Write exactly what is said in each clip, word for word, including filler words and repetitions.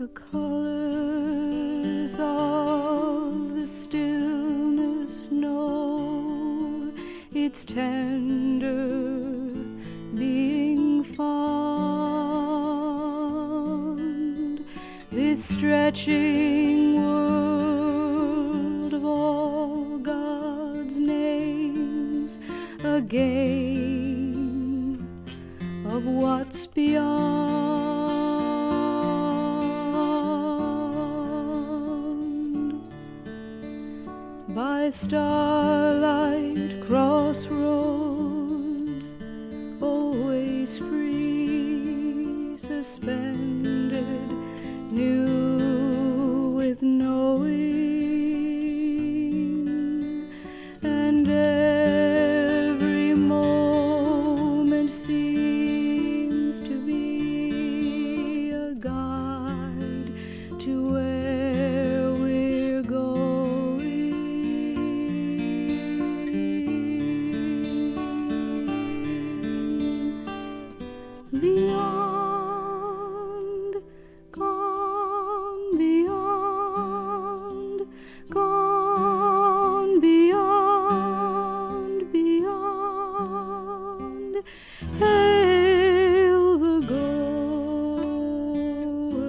The colors of the stillness know its tender being fond. This stretching world of all God's names, a game of what's beyond. By starlight crossroads, always free, suspended, new with knowing, and every moment seems to be a guide to where we're going. Beyond, gone beyond, gone beyond, beyond. Hail the goer.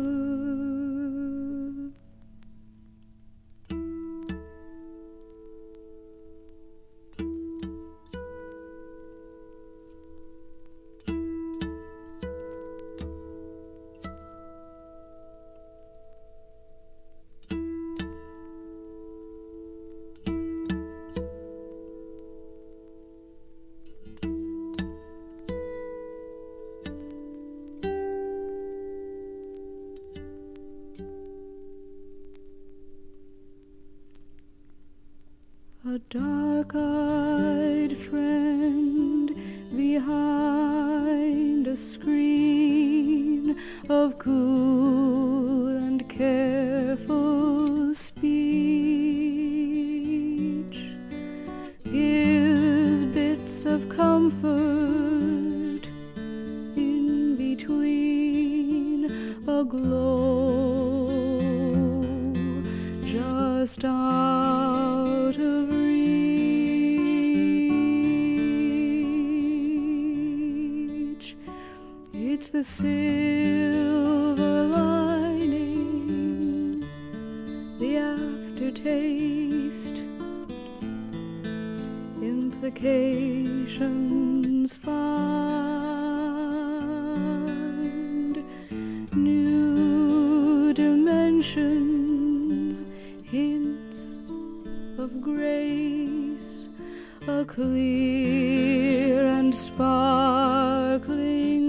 A dark-eyed friend behind a screen of cool and careful speech gives bits of comfort in between a glow just out of reach. It's the silver lining, the aftertaste, implications find, new dimensions, hints of grace, a clear and sparkling